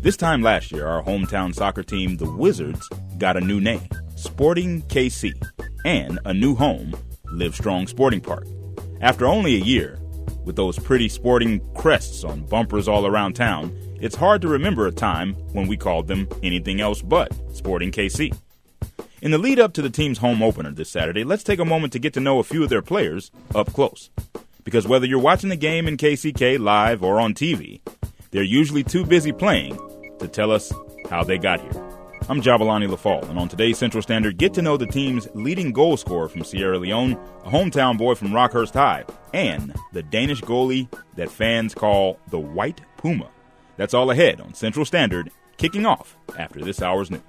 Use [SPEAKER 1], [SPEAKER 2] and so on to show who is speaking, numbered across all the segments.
[SPEAKER 1] This time last year, our hometown soccer team, the Wizards, got a new name, Sporting KC, and a new home, Livestrong Sporting Park. After only a year, with those pretty sporting crests on bumpers all around town, it's hard to remember a time when we called them anything else but Sporting KC. In the lead up to the team's home opener this Saturday, let's take a moment to get to know a few of their players up close. Because whether you're watching the game in KCK live or on TV, they're usually too busy playing to tell us how they got here. I'm Jabalani Lafall, and on today's Central Standard, get to know the team's leading goal scorer from Sierra Leone, a hometown boy from Rockhurst High, and the Danish goalie that fans call the White Puma. That's all ahead on Central Standard, kicking off after this hour's news.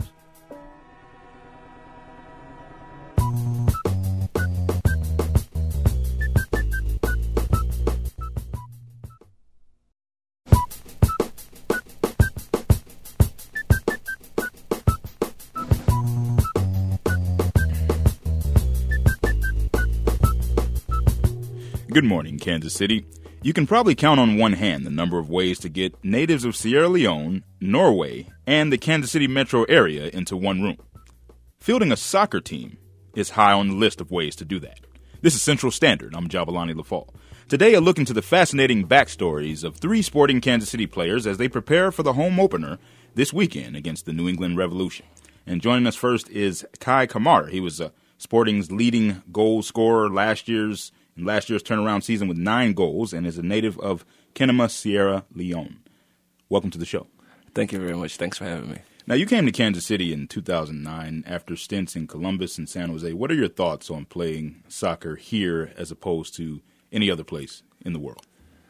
[SPEAKER 1] Good morning, Kansas City. You can probably count on one hand the number of ways to get natives of Sierra Leone, Norway, and the Kansas City metro area into one room. Fielding a soccer team is high on the list of ways to do that. This is Central Standard. I'm Jabalani Lafall. Today, a look into the fascinating backstories of three Sporting Kansas City players as they prepare for the home opener this weekend against the New England Revolution. And joining us first is Kai Kamara. He was Sporting's leading goal scorer in last year's turnaround season with 9 goals and is a native of Kenema, Sierra Leone. Welcome to the show.
[SPEAKER 2] Thank you very much. Thanks for having me.
[SPEAKER 1] Now, you came to Kansas City in 2009 after stints in Columbus and San Jose. What are your thoughts on playing soccer here as opposed to any other place in the world?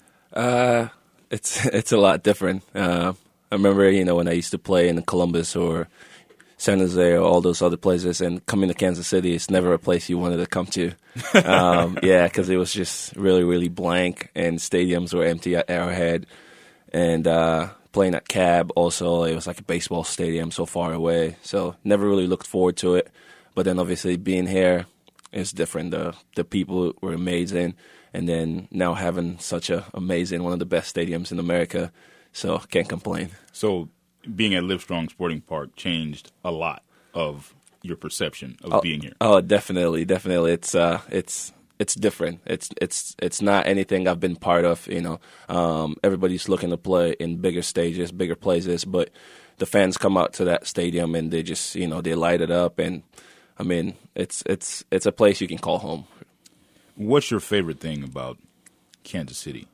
[SPEAKER 2] It's a lot different. I remember, when I used to play in Columbus or San Jose or all those other places, and coming to Kansas City, it's never a place you wanted to come to. Because it was just really, really blank, and stadiums were empty at Arrowhead. And playing at Cab also, it was like a baseball stadium so far away. So never really looked forward to it. But then obviously being here is different. The people were amazing. And then now having such a amazing, one of the best stadiums in America. So can't complain.
[SPEAKER 1] So being at Livestrong Sporting Park changed a lot of your perception of being here.
[SPEAKER 2] Oh, definitely. It's different. It's not anything I've been part of. Everybody's looking to play in bigger stages, bigger places, but the fans come out to that stadium and they just they light it up, and I mean it's a place you can call home.
[SPEAKER 1] What's your favorite thing about Kansas City?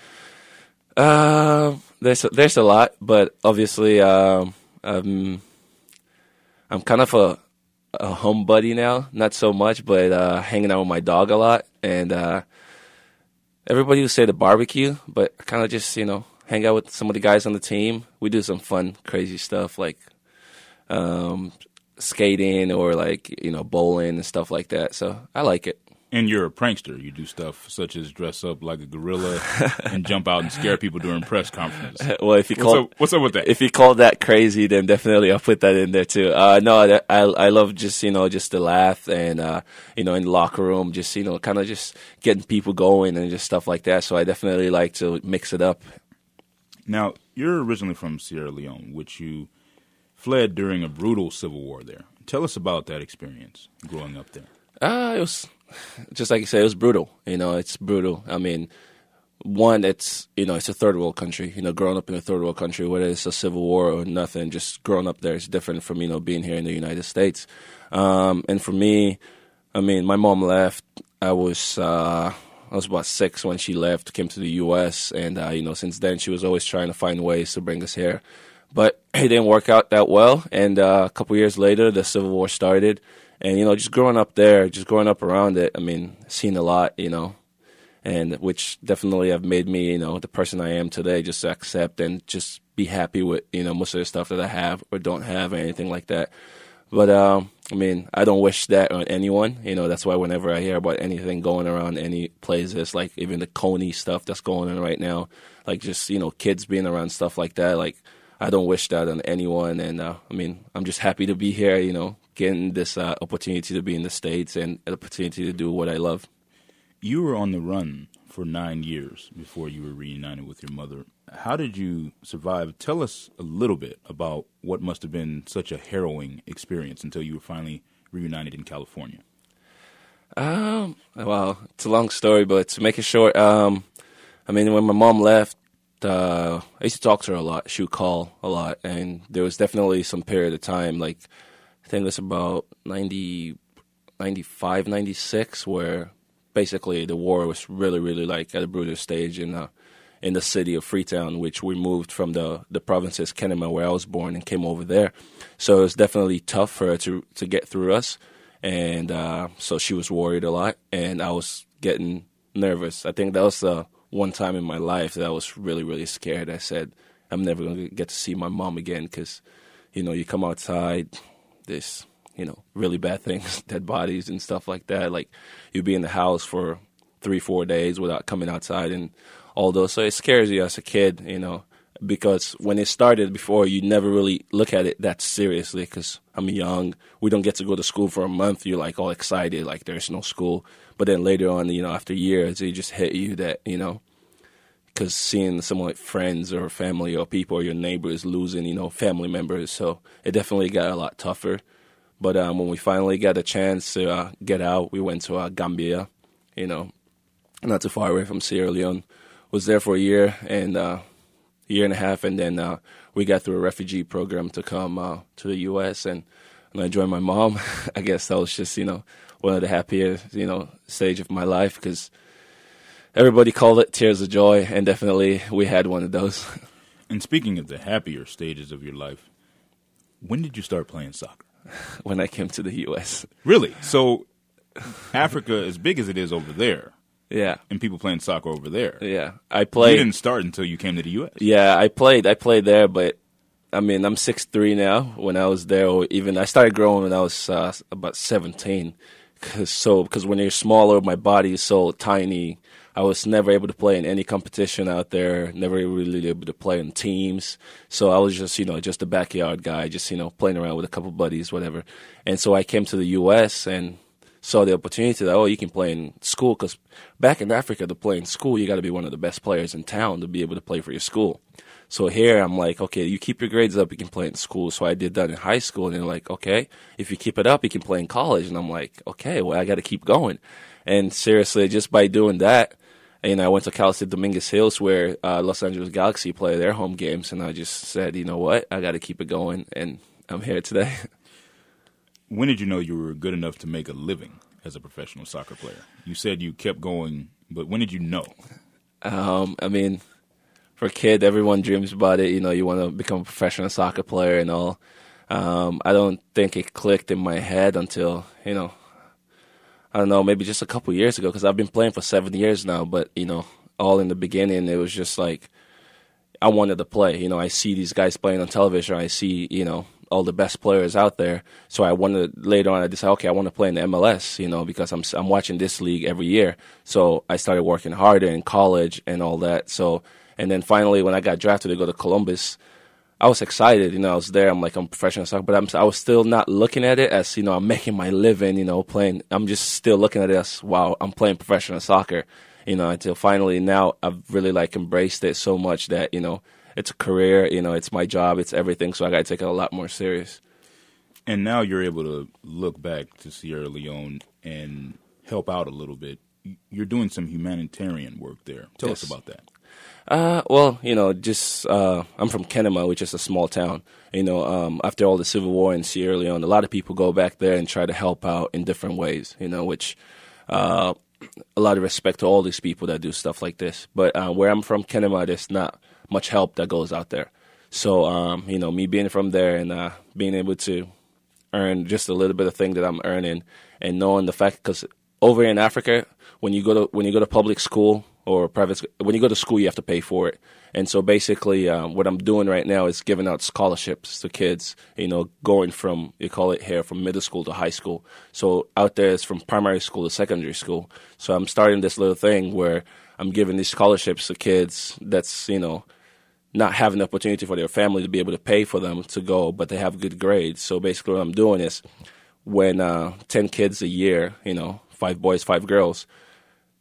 [SPEAKER 2] There's a lot, but obviously I'm kind of a home buddy now. Not so much, but hanging out with my dog a lot. And everybody would say the barbecue, but I kind of just hang out with some of the guys on the team. We do some fun, crazy stuff like skating or bowling and stuff like that. So I like it.
[SPEAKER 1] And you're a prankster. You do stuff such as dress up like a gorilla and jump out and scare people during press conferences.
[SPEAKER 2] Well,
[SPEAKER 1] what's up with that?
[SPEAKER 2] If you call that crazy, then definitely I'll put that in there too. No, I love just just to laugh and in the locker room, just kind of just getting people going and just stuff like that. So I definitely like to mix it up.
[SPEAKER 1] Now, you're originally from Sierra Leone, which you fled during a brutal civil war there. Tell us about that experience growing up there.
[SPEAKER 2] It was just like you said, it was brutal. It's brutal. I mean, one, it's it's a third world country. Growing up in a third world country, whether it's a civil war or nothing, just growing up there is different from being here in the United States. And for me, I mean, my mom left. I was about 6 when she left, came to the U.S., and since then she was always trying to find ways to bring us here. But it didn't work out that well. And a couple years later, the Civil War started. And, just growing up there, just growing up around it, I mean, seen a lot, and which definitely have made me, the person I am today, just to accept and just be happy with, most of the stuff that I have or don't have or anything like that. But, I mean, I don't wish that on anyone. That's why whenever I hear about anything going around any places, like even the Coney stuff that's going on right now, like just, kids being around stuff like that, like I don't wish that on anyone. And, I mean, I'm just happy to be here, getting this opportunity to be in the States and an opportunity to do what I love.
[SPEAKER 1] You were on the run for 9 years before you were reunited with your mother. How did you survive? Tell us a little bit about what must have been such a harrowing experience until you were finally reunited in California.
[SPEAKER 2] Well, it's a long story, but to make it short, I mean, when my mom left, I used to talk to her a lot. She would call a lot, and there was definitely some period of time, like I think it was about 95, 96, where basically the war was really, really like at a brutal stage in the city of Freetown, which we moved from the provinces, Kenema, where I was born, and came over there. So it was definitely tough for her to get through us, and so she was worried a lot, and I was getting nervous. I think that was the one time in my life that I was really, really scared. I said, I'm never going to get to see my mom again because, you know, you come outside, there's, you know, really bad things, dead bodies and stuff like that. Like, you'd be in the house for 3-4 days without coming outside and all those. So it scares you as a kid, you know, because when it started before, you never really look at it that seriously because I'm young. We don't get to go to school for a month. You're like all excited, like there's no school. But then later on, you know, after years, it just hit you that, you know, because seeing someone like friends or family or people or your neighbors losing, you know, family members. So it definitely got a lot tougher. But when we finally got a chance to get out, we went to Gambia, you know, not too far away from Sierra Leone. Was there for a year and a half, and then we got through a refugee program to come to the U.S. and I joined my mom. I guess that was just, you know, one of the happiest, you know, stage of my life because everybody called it tears of joy, and definitely we had one of those.
[SPEAKER 1] And speaking of the happier stages of your life, when did you start playing soccer?
[SPEAKER 2] When I came to the U.S.
[SPEAKER 1] Really? So Africa, as big as it is over there,
[SPEAKER 2] yeah,
[SPEAKER 1] and people playing soccer over there.
[SPEAKER 2] Yeah, I played.
[SPEAKER 1] You didn't start until you came to the U.S.
[SPEAKER 2] Yeah, I played there, but I mean, I'm 6'3" now. When I was there, or even I started growing when I was about 17. Because when you're smaller, my body is so tiny. I was never able to play in any competition out there. Never really able to play in teams. So I was just, you know, just a backyard guy, just, you know, playing around with a couple buddies, whatever. And so I came to the U.S. and saw the opportunity that, you can play in school. Because back in Africa, to play in school, you got to be one of the best players in town to be able to play for your school. So here I'm like, okay, you keep your grades up, you can play in school. So I did that in high school, and they're like, okay, if you keep it up, you can play in college. And I'm like, okay, well, I got to keep going. And seriously, just by doing that, and I went to Cal State Dominguez Hills where Los Angeles Galaxy play their home games, and I just said, you know what, I got to keep it going, and I'm here today.
[SPEAKER 1] When did you know you were good enough to make a living as a professional soccer player? You said you kept going, but when did you know?
[SPEAKER 2] I mean, for a kid, everyone dreams about it. You know, you want to become a professional soccer player and all. I don't think it clicked in my head until, you know, I don't know, maybe just a couple years ago, because I've been playing for 7 years now. But, you know, all in the beginning, it was just like I wanted to play. You know, I see these guys playing on television. I see, you know, all the best players out there. So I wanted, later on, I decided, okay, I want to play in the MLS, you know, because I'm watching this league every year. So I started working harder in college and all that. So, and then finally, when I got drafted to go to Columbus, I was excited. You know, I was there. I'm like, I'm professional soccer, but I was still not looking at it as, you know, I'm making my living, you know, playing. I'm just still looking at it as, wow, I'm playing professional soccer, you know, until finally now I've really like embraced it so much that, you know, it's a career, you know, it's my job, it's everything. So I got to take it a lot more serious.
[SPEAKER 1] And now you're able to look back to Sierra Leone and help out a little bit. You're doing some humanitarian work there. Tell us about that.
[SPEAKER 2] Well, you know, just I'm from Kenema, which is a small town. You know, after all the civil war in Sierra Leone, a lot of people go back there and try to help out in different ways, you know, which a lot of respect to all these people that do stuff like this. But where I'm from, Kenema, there's not much help that goes out there. So, you know, me being from there and being able to earn just a little bit of thing that I'm earning, and knowing the fact, because over in Africa, when you go to public school or private, when you go to school, you have to pay for it. And so basically, what I'm doing right now is giving out scholarships to kids, you know, going from, you call it here, from middle school to high school. So out there is from primary school to secondary school. So I'm starting this little thing where I'm giving these scholarships to kids that's, you know, not having the opportunity for their family to be able to pay for them to go, but they have good grades. So basically what I'm doing is when 10 kids a year, you know, 5 boys, 5 girls,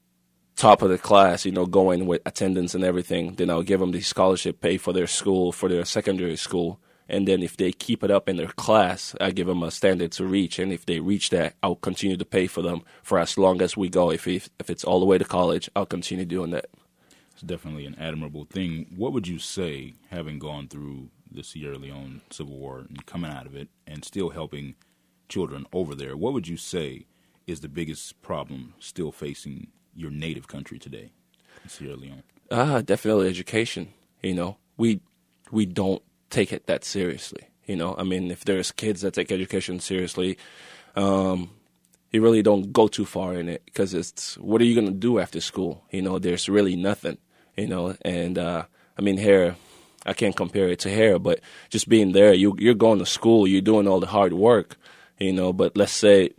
[SPEAKER 2] top of the class, going with attendance and everything, then I'll give them the scholarship, pay for their school, for their secondary school. And then if they keep it up in their class, I give them a standard to reach. And if they reach that, I'll continue to pay for them for as long as we go. If it's all the way to college, I'll continue doing that.
[SPEAKER 1] It's definitely an admirable thing. What would you say, having gone through the Sierra Leone Civil War and coming out of it and still helping children over there, what would you say is the biggest problem still facing your native country today in Sierra Leone?
[SPEAKER 2] Definitely education. We don't take it that seriously. I mean, if there's kids that take education seriously, you really don't go too far in it, because it's, what are you going to do after school? There's really nothing, and I mean, here, I can't compare it to here, but just being there, you're going to school, you're doing all the hard work, but let's say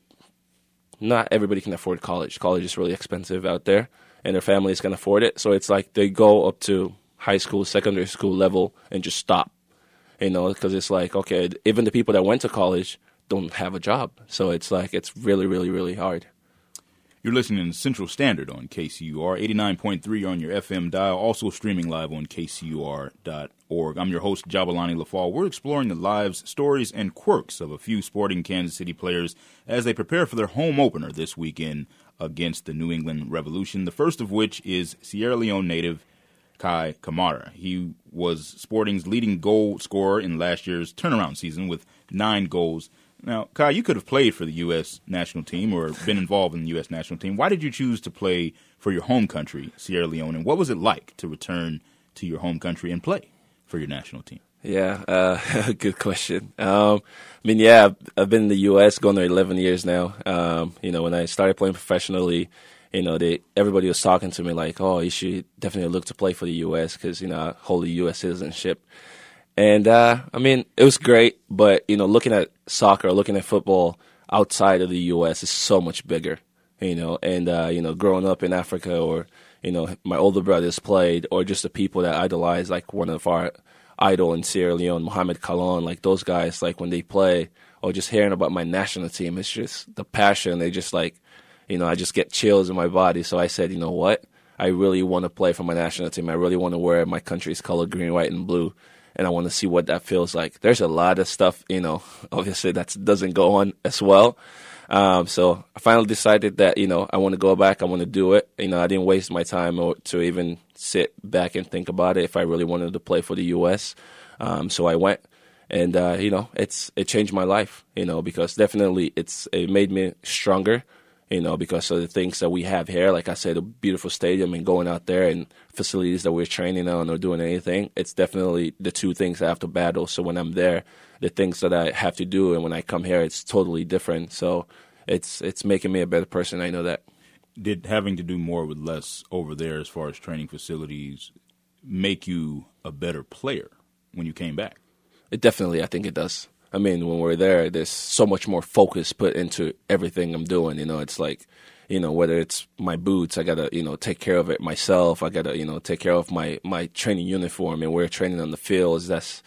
[SPEAKER 2] not everybody can afford college. College is really expensive out there, and their families can afford it. So it's like they go up to high school, secondary school level and just stop, because it's like, okay, even the people that went to college don't have a job. So it's like, it's really, really, really hard.
[SPEAKER 1] You're listening to Central Standard on KCUR, 89.3 on your FM dial, also streaming live on kcur.org. I'm your host, Jabalani Lafal. We're exploring the lives, stories, and quirks of a few sporting Kansas City players as they prepare for their home opener this weekend against the New England Revolution, the first of which is Sierra Leone native Kai Kamara. He was Sporting's leading goal scorer in last year's turnaround season with 9 goals. Now, Kai, you could have played for the U.S. national team or been involved in the U.S. national team. Why did you choose to play for your home country, Sierra Leone, and what was it like to return to your home country and play for your national team?
[SPEAKER 2] Yeah, good question. I've been in the U.S. going on 11 years now. When I started playing professionally, everybody was talking to me like, oh, you should definitely look to play for the U.S. because, I hold the U.S. citizenship. And, it was great, but, looking at soccer, looking at football outside of the U.S. is so much bigger, and growing up in Africa or, my older brothers played, or just the people that idolize, like one of our idol in Sierra Leone, Mohamed Kalon, like those guys, like when they play, or just hearing about my national team, it's just the passion. They just like, I just get chills in my body. So I said, you know what? I really want to play for my national team. I really want to wear my country's color, green, white, and blue. And I want to see what that feels like. There's a lot of stuff, obviously that doesn't go on as well. So I finally decided that, I want to go back. I want to do it. I didn't waste my time to even sit back and think about it if I really wanted to play for the U.S. So I went, and, it changed my life, because definitely it made me stronger. Because of the things that we have here, like I said, a beautiful stadium and going out there and facilities that we're training on or doing anything, it's definitely the two things I have to battle. So when I'm there, the things that I have to do, and when I come here, it's totally different. So it's making me a better person. I know that.
[SPEAKER 1] Did having to do more with less over there as far as training facilities make you a better player when you came back?
[SPEAKER 2] I think it does. When we're there, there's so much more focus put into everything I'm doing. It's like, whether it's my boots, I got to, take care of it myself. I got to, take care of my training uniform. And we're training on the fields. That's,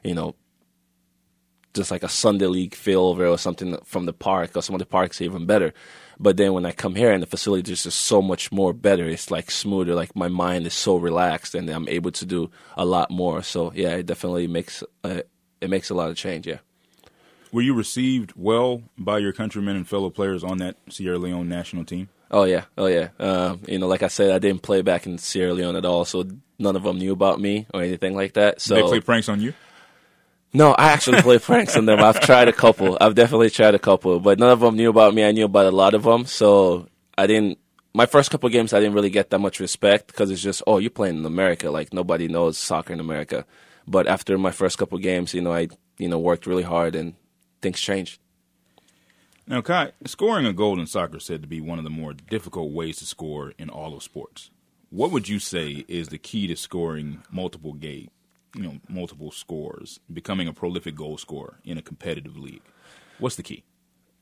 [SPEAKER 2] just like a Sunday league field or something from the park, or some of the parks are even better. But then when I come here and the facility is just so much more better, it's like smoother, like my mind is so relaxed and I'm able to do a lot more. So, yeah, it definitely makes a lot of change, yeah.
[SPEAKER 1] Were you received well by your countrymen and fellow players on that Sierra Leone national team?
[SPEAKER 2] Oh, yeah. Like I said, I didn't play back in Sierra Leone at all, so none of them knew about me or anything like that. So
[SPEAKER 1] they play pranks on you?
[SPEAKER 2] No, I actually play pranks on them. I've tried a couple. I've definitely tried a couple, but none of them knew about me. I knew about a lot of them, so my first couple of games, I didn't really get that much respect because it's just, oh, you're playing in America. Like, nobody knows soccer in America. But after my first couple of games, I worked really hard and things changed.
[SPEAKER 1] Now, Kai, scoring a goal in soccer is said to be one of the more difficult ways to score in all of sports. What would you say is the key to scoring multiple scores, becoming a prolific goal scorer in a competitive league? What's the key?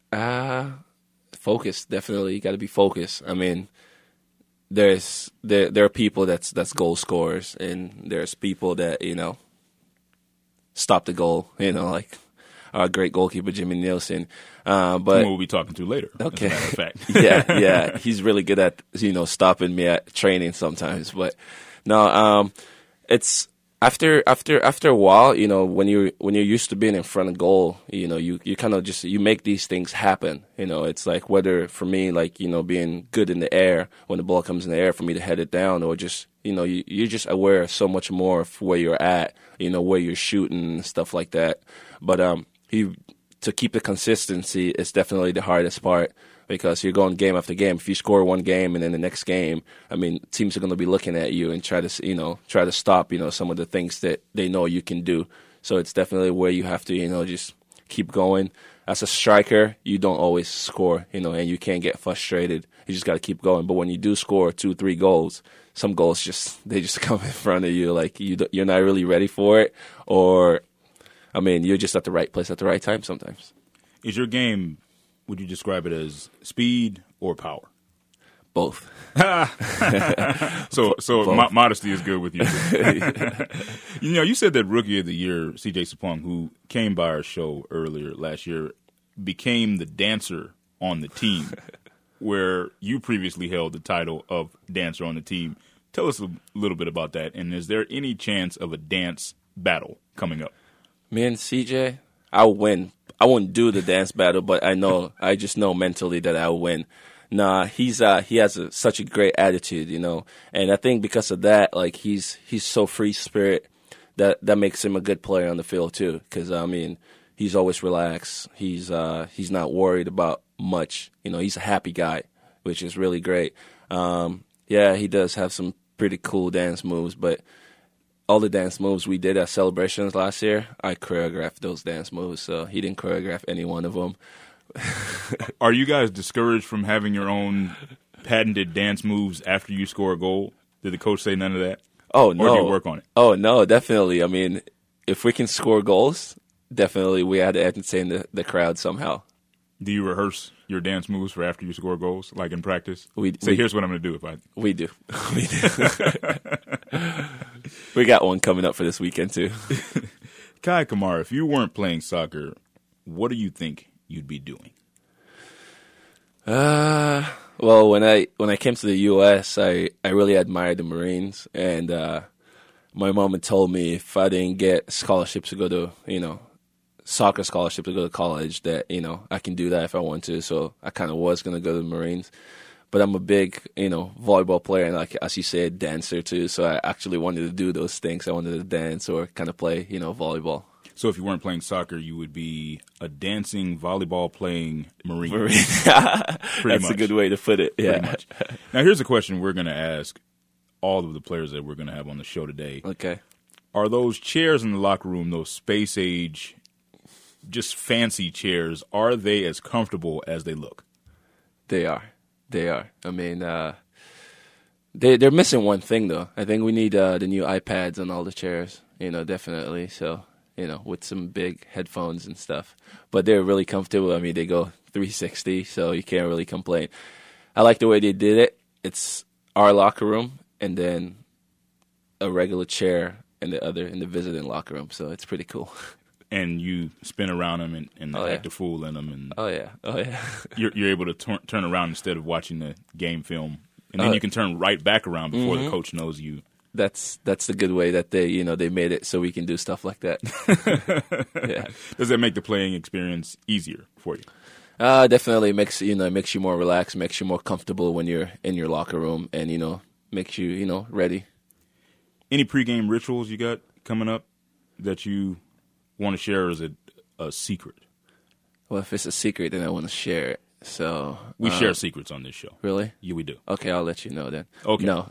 [SPEAKER 2] Focus, definitely. You got to be focused. There are people that's goal scorers, and there's people that stop the goal. our great goalkeeper Jimmy Nielsen. But
[SPEAKER 1] we'll be talking to later.
[SPEAKER 2] Okay,
[SPEAKER 1] as a matter of fact.
[SPEAKER 2] yeah, he's really good at stopping me at training sometimes. But no, it's after a while, when you're used to being in front of goal, you kind of just you make these things happen. It's like whether for me, like being good in the air when the ball comes in the air for me to head it down, or just you're just aware so much more of where you're at, where you're shooting and stuff like that. But to keep the consistency is definitely the hardest part, because you're going game after game. If you score one game and then the next game, I mean, teams are going to be looking at you and try to stop, some of the things that they know you can do. So it's definitely where you have to, just keep going. As a striker, you don't always score, and you can't get frustrated. You just got to keep going. But when you do score 2-3 goals, some goals they just come in front of you, like you're not really ready for it, or, I mean, you're just at the right place at the right time sometimes.
[SPEAKER 1] Is your game, would you describe it as speed or power?
[SPEAKER 2] Both.
[SPEAKER 1] So
[SPEAKER 2] Both.
[SPEAKER 1] Modesty is good with you. You said that Rookie of the Year, C.J. Sapong, who came by our show earlier last year, became the dancer on the team, where you previously held the title of dancer on the team. Tell us a little bit about that, and is there any chance of a dance battle coming up?
[SPEAKER 2] Me and CJ, I'll win. I won't do the dance battle, but I just know mentally that I'll win. Nah, he has such a great attitude, and I think because of that, like he's so free spirit that makes him a good player on the field too. Because I mean, he's always relaxed. He's not worried about much. He's a happy guy, which is really great. Yeah, he does have some pretty cool dance moves, but all the dance moves we did at celebrations last year, I choreographed those dance moves, so he didn't choreograph any one of them.
[SPEAKER 1] Are you guys discouraged from having your own patented dance moves after you score a goal? Did the coach say none of that?
[SPEAKER 2] Oh, no.
[SPEAKER 1] Or do you work on it?
[SPEAKER 2] Oh, no, definitely. I mean, if we can score goals, definitely we had to entertain the crowd somehow.
[SPEAKER 1] Do you rehearse your dance moves for after you score goals, like in practice?
[SPEAKER 2] Say,
[SPEAKER 1] here's what I'm going to do if I...
[SPEAKER 2] We do. We do. We got one coming up for this weekend, too.
[SPEAKER 1] Kai Kamara, if you weren't playing soccer, what do you think you'd be doing?
[SPEAKER 2] Well, when I came to the U.S., I really admired the Marines, and my mom had told me if I didn't get scholarships to go to, soccer scholarship to go to college, that, I can do that if I want to. So I kind of was going to go to the Marines. But I'm a big, volleyball player and, like, as you said, dancer too. So I actually wanted to do those things. I wanted to dance or kind of play, volleyball.
[SPEAKER 1] So if you weren't playing soccer, you would be a dancing, volleyball-playing Marine.
[SPEAKER 2] That's a good way to put it, yeah.
[SPEAKER 1] Pretty much. Now, here's a question we're going to ask all of the players that we're going to have on the show today.
[SPEAKER 2] Okay.
[SPEAKER 1] Are those chairs in the locker room, those space-age, just fancy chairs, are they as comfortable as they look?
[SPEAKER 2] They are. I mean, they're missing one thing, though. I think we need the new iPads on all the chairs, definitely. So, with some big headphones and stuff. But they're really comfortable. I mean, they go 360, so you can't really complain. I like the way they did it. It's our locker room and then a regular chair in the visiting locker room. So it's pretty cool.
[SPEAKER 1] And you spin around them and act a fool in them. And
[SPEAKER 2] Oh yeah.
[SPEAKER 1] You're able to turn around instead of watching the game film. And then you can turn right back around before the coach knows you.
[SPEAKER 2] That's the good way that they they made it so we can do stuff like that. Yeah.
[SPEAKER 1] Does that make the playing experience easier for you?
[SPEAKER 2] Definitely it makes you more relaxed, makes you more comfortable when you're in your locker room, and makes you ready.
[SPEAKER 1] Any pregame rituals you got coming up that you want to share, or is it a secret?
[SPEAKER 2] Well, if it's a secret, then I want to share it. So
[SPEAKER 1] we share secrets on this show.
[SPEAKER 2] Really?
[SPEAKER 1] Yeah, we do.
[SPEAKER 2] Okay, I'll let you know then.
[SPEAKER 1] Okay.
[SPEAKER 2] No,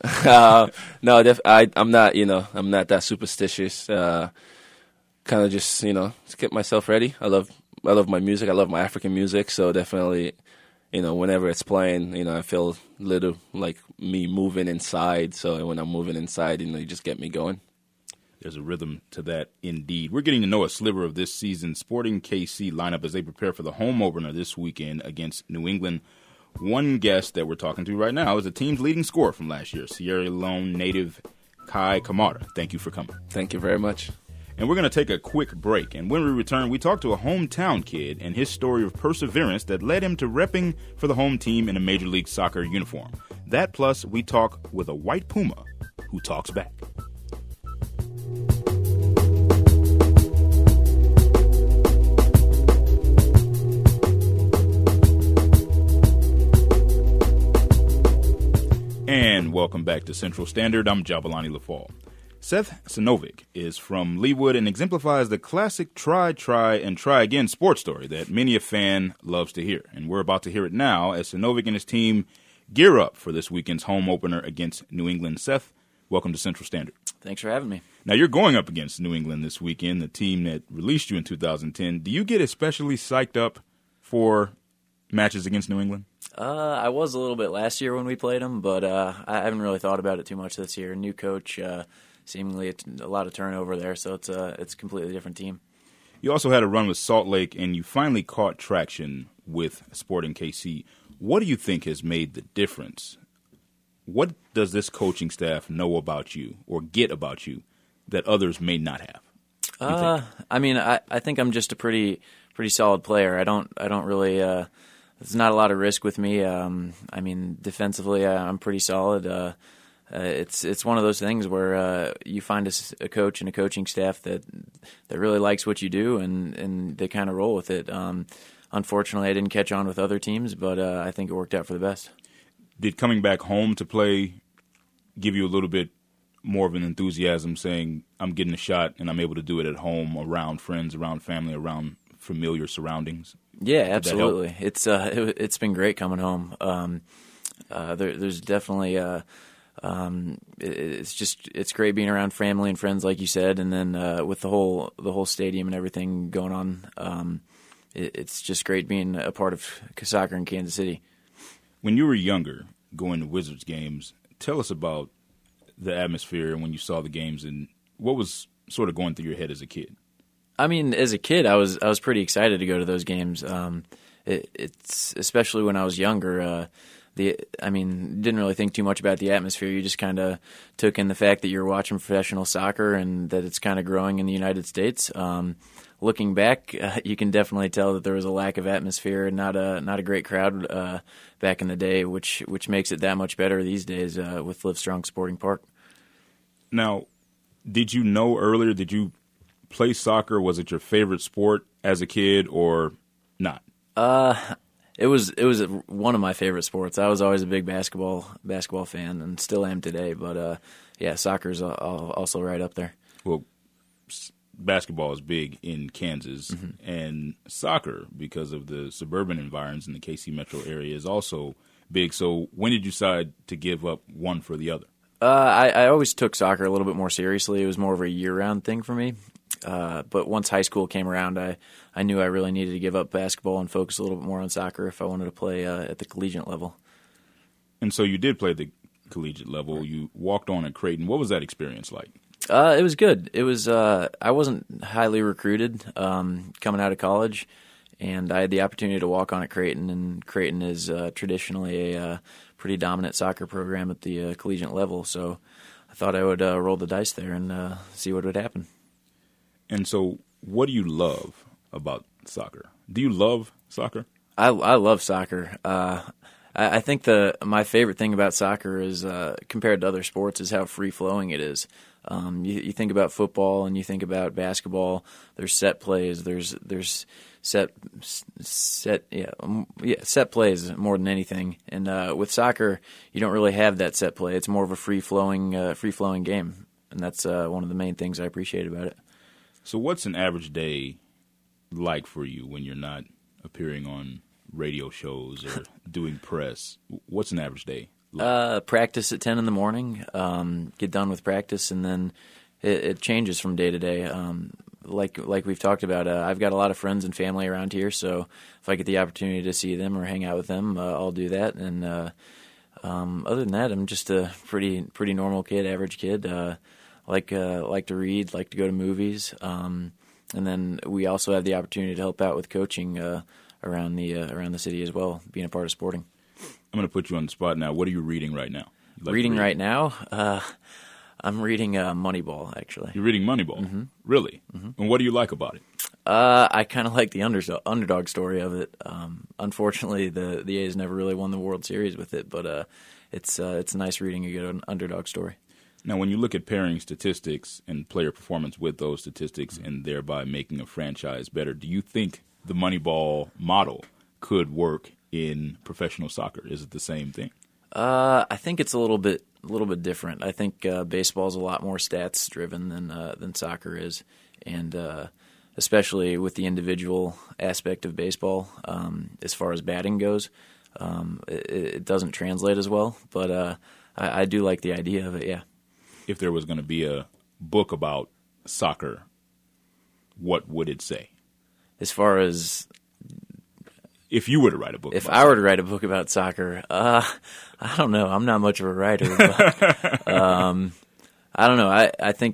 [SPEAKER 2] I'm not. I'm not that superstitious. Kind of just to get myself ready. I love my music. I love my African music. So definitely, whenever it's playing, I feel little like me moving inside. So when I'm moving inside, you just get me going.
[SPEAKER 1] There's a rhythm to that, indeed. We're getting to know a sliver of this season's Sporting KC lineup as they prepare for the home opener this weekend against New England. One guest that we're talking to right now is the team's leading scorer from last year, Sierra Leone native Kai Kamara. Thank you for coming.
[SPEAKER 2] Thank you very much.
[SPEAKER 1] And we're going to take a quick break. And when we return, we talk to a hometown kid and his story of perseverance that led him to repping for the home team in a Major League Soccer uniform. That plus, we talk with a white puma who talks back. And welcome back to Central Standard. I'm Jabalani Lafall. Seth Sinovic is from Leawood and exemplifies the classic try again sports story that many a fan loves to hear. And we're about to hear it now as Sinovic and his team gear up for this weekend's home opener against New England. Seth, welcome to Central Standard.
[SPEAKER 3] Thanks for having me.
[SPEAKER 1] Now, you're going up against New England this weekend, the team that released you in 2010. Do you get especially psyched up for matches against New England?
[SPEAKER 3] I was a little bit last year when we played them, but I haven't really thought about it too much this year. New coach, seemingly a lot of turnover there, so it's a completely different team.
[SPEAKER 1] You also had a run with Salt Lake, and you finally caught traction with Sporting KC. What do you think has made the difference? What does this coaching staff know about you or get about you that others may not have?
[SPEAKER 3] I think I'm just a pretty solid player. I don't really. There's not a lot of risk with me. Defensively, I'm pretty solid. It's one of those things where you find a coach and a coaching staff that really likes what you do, and they kind of roll with it. Unfortunately, I didn't catch on with other teams, but I think it worked out for the best. Did
[SPEAKER 1] coming back home to play give you a little bit more of an enthusiasm, saying, I'm getting a shot and I'm able to do it at home, around friends, around family, around familiar surroundings?
[SPEAKER 3] Yeah, absolutely. It's been great coming home. There's definitely it's great being around family and friends, like you said, and then with the whole stadium and everything going on, it's just great being a part of soccer in Kansas City.
[SPEAKER 1] When you were younger, going to Wizards games, tell us about the atmosphere when you saw the games and what was sort of going through your head as a kid.
[SPEAKER 3] I mean, as a kid, I was pretty excited to go to those games. It's especially when I was younger. Didn't really think too much about the atmosphere. You just kind of took in the fact that you're watching professional soccer and that it's kind of growing in the United States. Looking back, you can definitely tell that there was a lack of atmosphere and not a great crowd back in the day, which makes it that much better these days with Livestrong Sporting Park.
[SPEAKER 1] Now, did you know earlier? Did you play soccer? Was it your favorite sport as a kid or not?
[SPEAKER 3] It was one of my favorite sports. I was always a big basketball fan and still am today. But soccer's also right up there.
[SPEAKER 1] Well, basketball is big in Kansas, and soccer, because of the suburban environs in the KC metro area, is also big. So when did you decide to give up one for the other?
[SPEAKER 3] I always took soccer a little bit more seriously. It was more of a year-round thing for me. But once high school came around, I knew I really needed to give up basketball and focus a little bit more on soccer if I wanted to play at the collegiate level.
[SPEAKER 1] And so you did play at the collegiate level. You walked on at Creighton. What was that experience like?
[SPEAKER 3] It was good. It was. I wasn't highly recruited coming out of college, and I had the opportunity to walk on at Creighton. And Creighton is traditionally a pretty dominant soccer program at the collegiate level. So I thought I would roll the dice there and see what would happen.
[SPEAKER 1] And so, what do you love about soccer? Do you love soccer?
[SPEAKER 3] I love soccer. I think my favorite thing about soccer is, compared to other sports, is how free-flowing it is. You think about football and you think about basketball. There's set plays. There's set plays more than anything. And with soccer, you don't really have that set play. It's more of a free-flowing game, and that's one of the main things I appreciate about it.
[SPEAKER 1] So what's an average day like for you when you're not appearing on radio shows or doing press? What's an average day like?
[SPEAKER 3] Practice at 10 in the morning, get done with practice, and then it changes from day to day. Like we've talked about, I've got a lot of friends and family around here, so if I get the opportunity to see them or hang out with them, I'll do that. And other than that, I'm just a pretty normal kid, average kid. Like to read, like to go to movies, and then we also have the opportunity to help out with coaching around the city as well, being a part of Sporting. I'm
[SPEAKER 1] going to put you on the spot now. What are you reading right now?
[SPEAKER 3] Right now? I'm reading Moneyball, actually.
[SPEAKER 1] You're reading Moneyball?
[SPEAKER 3] Mm-hmm.
[SPEAKER 1] Really? Mm-hmm. And what do you like about it?
[SPEAKER 3] I kind of like the underdog story of it. Unfortunately, the A's never really won the World Series with it, but it's nice reading a good underdog story.
[SPEAKER 1] Now, when you look at pairing statistics and player performance with those statistics and thereby making a franchise better, do you think the Moneyball model could work in professional soccer? Is it the same thing?
[SPEAKER 3] I think it's a little bit different. I think baseball is a lot more stats driven than soccer is, and especially with the individual aspect of baseball, as far as batting goes, it doesn't translate as well. But I do like the idea of it. Yeah.
[SPEAKER 1] If there was going to be a book about soccer, what would it say?
[SPEAKER 3] As far as
[SPEAKER 1] if you were to write a book,
[SPEAKER 3] if I were to write a book about soccer, I don't know. I'm not much of a writer. But, I don't know. I think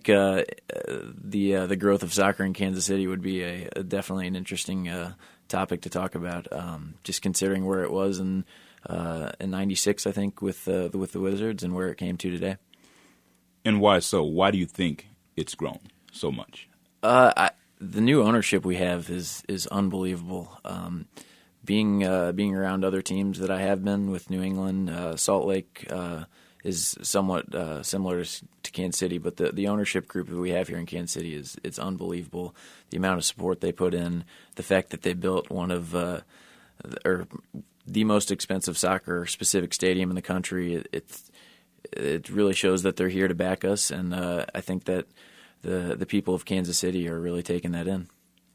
[SPEAKER 3] the growth of soccer in Kansas City would be definitely an interesting topic to talk about. Just considering where it was in '96, I think, with the Wizards and where it came to today.
[SPEAKER 1] And why so? Why do you think it's grown so much?
[SPEAKER 3] The new ownership we have is unbelievable. Being around other teams that I have been with New England, Salt Lake is somewhat similar to Kansas City, but the ownership group that we have here in Kansas City it's unbelievable. The amount of support they put in, the fact that they built one of or the most expensive soccer specific stadium in the country, it really shows that they're here to back us, and I think that the people of Kansas City are really taking that in.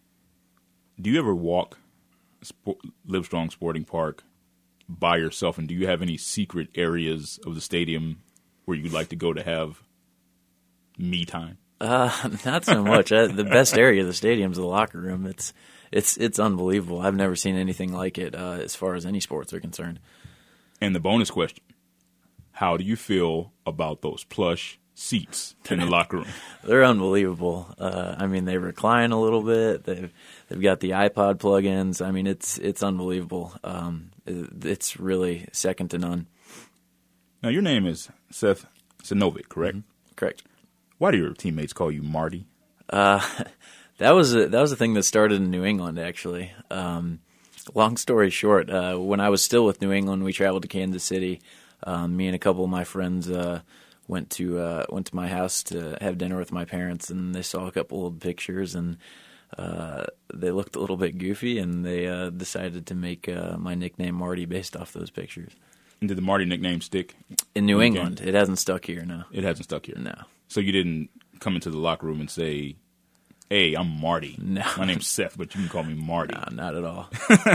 [SPEAKER 1] Do you ever walk Livestrong Sporting Park by yourself, and do you have any secret areas of the stadium where you'd like to go to have me time?
[SPEAKER 3] Not so much. The best area of the stadium is the locker room. It's unbelievable. I've never seen anything like it as far as any sports are concerned.
[SPEAKER 1] And the bonus question: how do you feel about those plush seats in the locker room?
[SPEAKER 3] They're unbelievable. I mean, they recline a little bit. They've got the iPod plugins. I mean, it's unbelievable. It's really second to none.
[SPEAKER 1] Now, your name is Seth Sinovic, correct?
[SPEAKER 3] Mm-hmm. Correct.
[SPEAKER 1] Why do your teammates call you Marty?
[SPEAKER 3] That was a thing that started in New England, actually. Long story short, when I was still with New England, we traveled to Kansas City. Me and a couple of my friends went to my house to have dinner with my parents, and they saw a couple of pictures, and they looked a little bit goofy, and they decided to make my nickname Marty based off those pictures.
[SPEAKER 1] And did the Marty nickname stick?
[SPEAKER 3] In New England. It hasn't stuck here, no.
[SPEAKER 1] It hasn't stuck here?
[SPEAKER 3] No.
[SPEAKER 1] So you didn't come into the locker room and say, hey, I'm Marty.
[SPEAKER 3] No.
[SPEAKER 1] My name's Seth, but you can call me Marty.
[SPEAKER 3] No, not at all.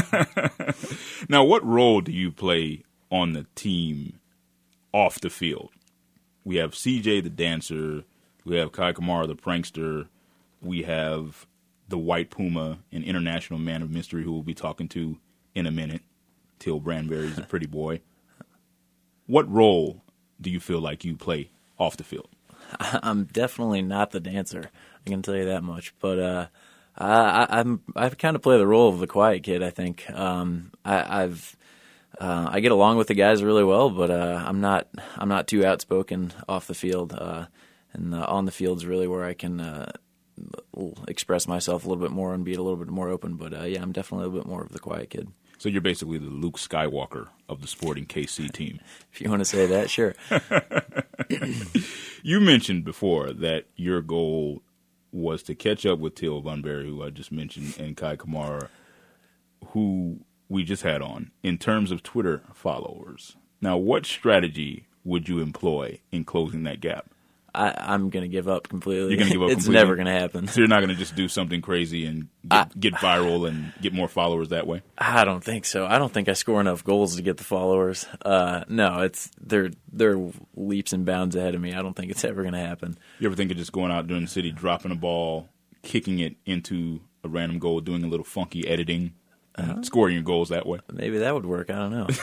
[SPEAKER 1] Now, what role do you play on the team off the field? We have CJ the dancer. We have Kai Kamara the prankster. We have the White Puma, an international man of mystery who we'll be talking to in a minute. Till Branberry's a pretty boy. What role do you feel like you play off the field?
[SPEAKER 3] I'm definitely not the dancer. I can tell you that much. But I kind of play the role of the quiet kid, I think. I get along with the guys really well, but I'm not too outspoken off the field. And on the field is really where I can express myself a little bit more and be a little bit more open. But yeah, I'm definitely a little bit more of the quiet kid.
[SPEAKER 1] So you're basically the Luke Skywalker of the Sporting KC team.
[SPEAKER 3] If you want to say that, sure.
[SPEAKER 1] You mentioned before that your goal was to catch up with Till Bunbury, who I just mentioned, and Kai Kamara, who we just had on, in terms of Twitter followers. Now, what strategy would you employ in closing that gap?
[SPEAKER 3] I'm going to give up completely.
[SPEAKER 1] You're going to give up
[SPEAKER 3] It's
[SPEAKER 1] completely?
[SPEAKER 3] never going to happen.
[SPEAKER 1] So you're not going to just do something crazy and get viral and get more followers that way?
[SPEAKER 3] I don't think so. I don't think I score enough goals to get the followers. No, they're leaps and bounds ahead of me. I don't think it's ever going to happen.
[SPEAKER 1] You ever think of just going out during the city, dropping a ball, kicking it into a random goal, doing a little funky editing, and scoring your goals that way?
[SPEAKER 3] Maybe that would work. I don't know.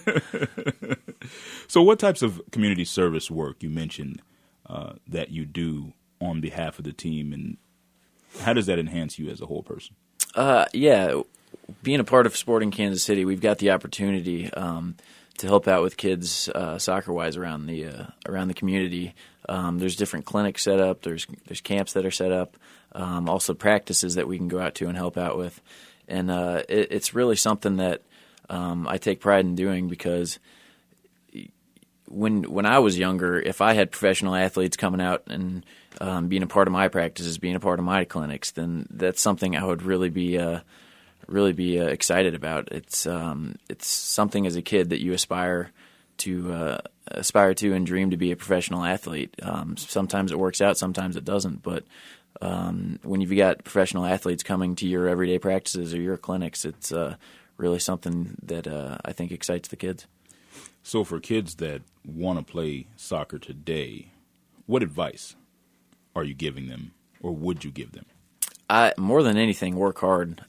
[SPEAKER 1] So what types of community service work you mentioned that you do on behalf of the team, and how does that enhance you as a whole person? Yeah,
[SPEAKER 3] being a part of Sporting Kansas City, we've got the opportunity help out with kids soccer wise around the community. There's different clinics set up. There's camps that are set up. Also practices that we can go out to and help out with, and it's really something that I take pride in doing, because when I was younger, if I had professional athletes coming out and being a part of my practices, being a part of my clinics, then that's something I would really be excited about. It's something as a kid that you aspire to and dream to be a professional athlete. Sometimes it works out, sometimes it doesn't. But when you've got professional athletes coming to your everyday practices or your clinics, it's really something that I think excites the kids.
[SPEAKER 1] So for kids that want to play soccer today, what advice are you giving them, or would you give them?
[SPEAKER 3] More than anything, work hard.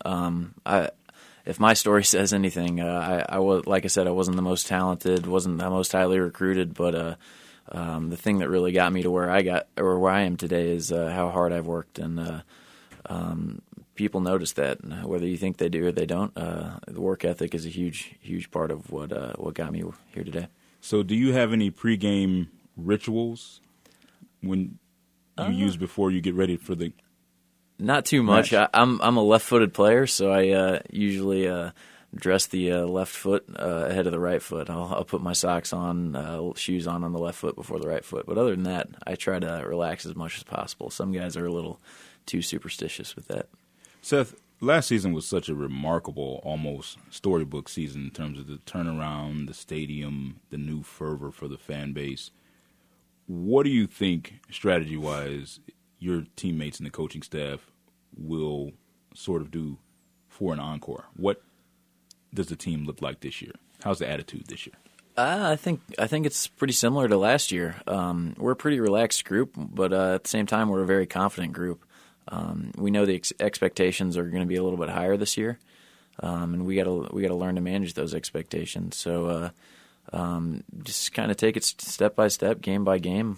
[SPEAKER 3] If my story says anything, I was, like I said, I wasn't the most talented, wasn't the most highly recruited, but the thing that really got me to where I am today is how hard I've worked, and people notice that, whether you think they do or they don't. The work ethic is a huge part of what got me here today. So,
[SPEAKER 1] do you have any pregame rituals when you use before you get ready for the?
[SPEAKER 3] Not too much. I'm a left-footed player, so I usually dress the left foot ahead of the right foot. I'll put my socks on, shoes on the left foot before the right foot. But other than that, I try to relax as much as possible. Some guys are a little too superstitious with that.
[SPEAKER 1] Seth, last season was such a remarkable, almost storybook season in terms of the turnaround, the stadium, the new fervor for the fan base. What do you think, strategy-wise, your teammates and the coaching staff will sort of do for an encore? What does the team look like this year? How's the attitude this year?
[SPEAKER 3] I think it's pretty similar to last year. We're a pretty relaxed group, but at the same time, we're a very confident group. We know the expectations are going to be a little bit higher this year, and we got to learn to manage those expectations. So just kind of take it step by step, game by game,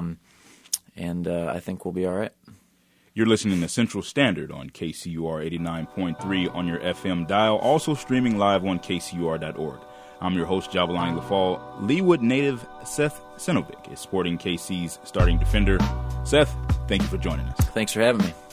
[SPEAKER 3] and I think we'll be all right.
[SPEAKER 1] You're listening to Central Standard on KCUR 89.3 on your FM dial, also streaming live on kcur.org. I'm your host, Jabalani Lafall. Leawood native Seth Sinovic is Sporting KC's starting defender. Seth, thank you for joining us.
[SPEAKER 3] Thanks for having me.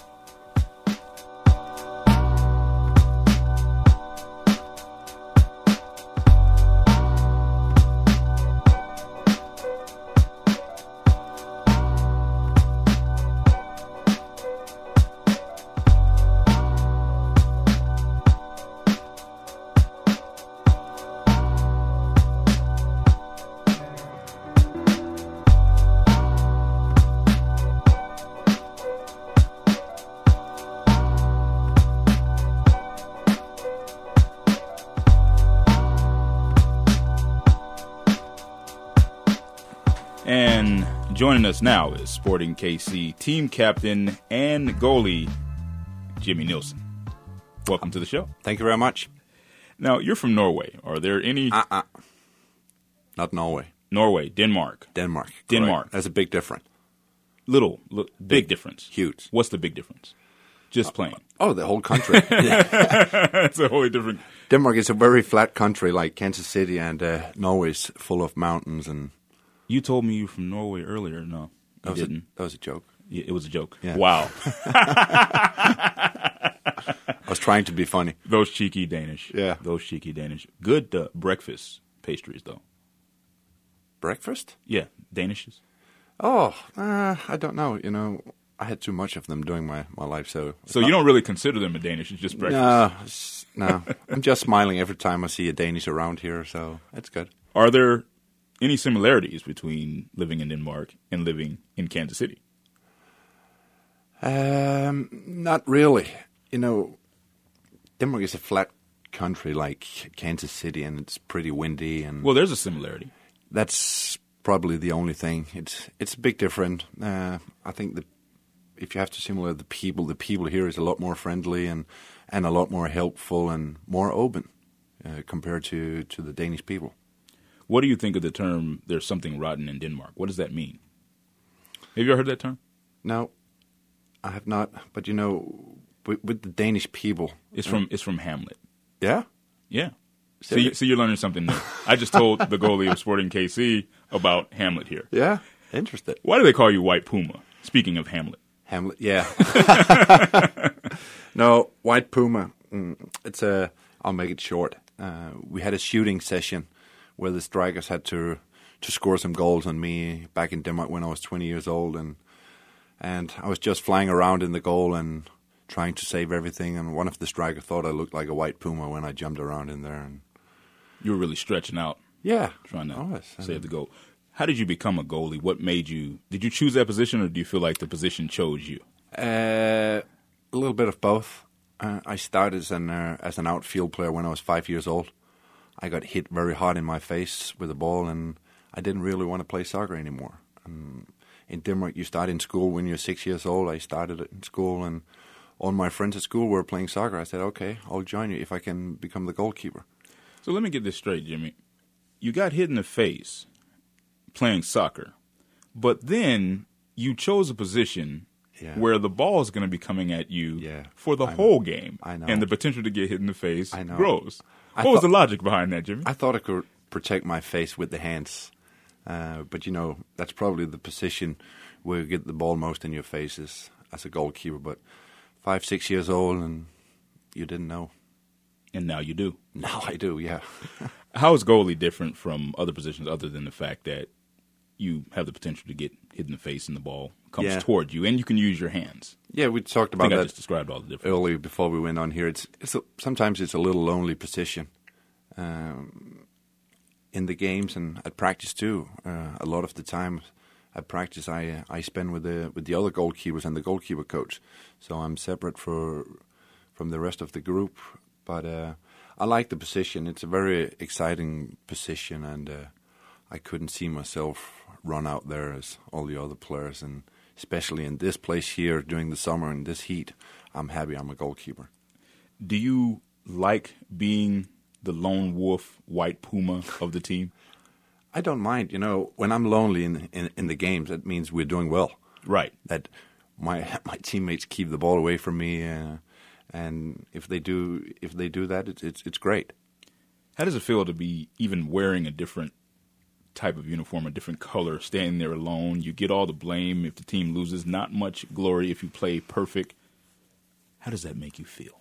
[SPEAKER 1] And joining us now is Sporting KC team captain and goalie Jimmy Nilsson. Welcome to the show.
[SPEAKER 4] Thank you very much.
[SPEAKER 1] Now, you're from Norway. Are there any...
[SPEAKER 4] Not Norway.
[SPEAKER 1] Norway, Denmark.
[SPEAKER 4] Denmark.
[SPEAKER 1] Denmark.
[SPEAKER 4] That's a big difference.
[SPEAKER 1] Big difference.
[SPEAKER 4] Huge.
[SPEAKER 1] What's the big difference? Just plain.
[SPEAKER 4] Oh, the whole country.
[SPEAKER 1] It's a wholly different...
[SPEAKER 4] Denmark is a very flat country like Kansas City, and Norway's full of mountains. And
[SPEAKER 1] you told me you were from Norway earlier. No, you didn't.
[SPEAKER 4] That was a joke.
[SPEAKER 1] Yeah, it was a joke.
[SPEAKER 4] Yeah.
[SPEAKER 1] Wow.
[SPEAKER 4] I was trying to be funny.
[SPEAKER 1] Those cheeky Danish.
[SPEAKER 4] Yeah.
[SPEAKER 1] Those cheeky Danish. Good breakfast pastries, though.
[SPEAKER 4] Breakfast?
[SPEAKER 1] Yeah, Danishes.
[SPEAKER 4] Oh, I don't know. You know, I had too much of them during my life, so...
[SPEAKER 1] So you don't really consider them a Danish, it's just breakfast?
[SPEAKER 4] No. I'm just smiling every time I see a Danish around here, so it's good.
[SPEAKER 1] Are there any similarities between living in Denmark and living in Kansas City?
[SPEAKER 4] Not really. You know, Denmark is a flat country like Kansas City, and it's pretty windy. And
[SPEAKER 1] well, there's a similarity.
[SPEAKER 4] That's probably the only thing. It's a big difference. I think that if you have to simulate the people here is a lot more friendly and a lot more helpful and more open compared to the Danish people.
[SPEAKER 1] What do you think of the term, there's something rotten in Denmark? What does that mean? Have you ever heard that term?
[SPEAKER 4] No, I have not. But, you know, with the Danish people...
[SPEAKER 1] It's from Hamlet.
[SPEAKER 4] Yeah?
[SPEAKER 1] Yeah. So you're learning something new. I just told the goalie of Sporting KC about Hamlet here.
[SPEAKER 4] Yeah, interested.
[SPEAKER 1] Why do they call you White Puma? Speaking of Hamlet.
[SPEAKER 4] Hamlet, yeah. No, White Puma. It's I'll make it short. We had a shooting session where the strikers had to score some goals on me back in Denmark when I was 20 years old, and I was just flying around in the goal and trying to save everything. And one of the strikers thought I looked like a White Puma when I jumped around in there. And
[SPEAKER 1] you were really stretching out.
[SPEAKER 4] Yeah,
[SPEAKER 1] trying to save the goal. How did you become a goalie? What made you? Did you choose that position, or do you feel like the position chose you?
[SPEAKER 4] A little bit of both. I started as an outfield player when I was 5 years old. I got hit very hard in my face with a ball, and I didn't really want to play soccer anymore. In Denmark, you start in school when you're 6 years old. I started in school, and all my friends at school were playing soccer. I said, okay, I'll join you if I can become the goalkeeper.
[SPEAKER 1] So let me get this straight, Jimmy. You got hit in the face playing soccer, but then you chose a position where the ball is going to be coming at you for the whole game.
[SPEAKER 4] I know.
[SPEAKER 1] And the potential to get hit in the face
[SPEAKER 4] I know.
[SPEAKER 1] grows. What was the logic behind that, Jimmy?
[SPEAKER 4] I thought I could protect my face with the hands. But, that's probably the position where you get the ball most in your faces as a goalkeeper. But 5, 6 years old, and you didn't know.
[SPEAKER 1] And now you do.
[SPEAKER 4] Now I do, yeah.
[SPEAKER 1] How is goalie different from other positions other than the fact that you have the potential to get hit in the face and the ball comes toward you, and you can use your hands?
[SPEAKER 4] Yeah, we talked about
[SPEAKER 1] I
[SPEAKER 4] that.
[SPEAKER 1] I just described all the difference
[SPEAKER 4] earlier before we went on here. Sometimes it's a little lonely position in the games and at practice too. A lot of the time at practice, I spend with the other goalkeepers and the goalkeeper coach, so I'm separate from the rest of the group. But I like the position. It's a very exciting position, and I couldn't see myself run out there as all the other players, and especially in this place here during the summer in this heat, I'm happy I'm a goalkeeper.
[SPEAKER 1] Do you like being the lone wolf, White Puma of the team?
[SPEAKER 4] I don't mind. When I'm lonely in the games, that means we're doing well.
[SPEAKER 1] Right.
[SPEAKER 4] That my teammates keep the ball away from me, and if they do that, it's great.
[SPEAKER 1] How does it feel to be even wearing a different type of uniform, a different color, standing there alone? You get all the blame if the team loses, not much glory if you play perfect. How does that make you feel?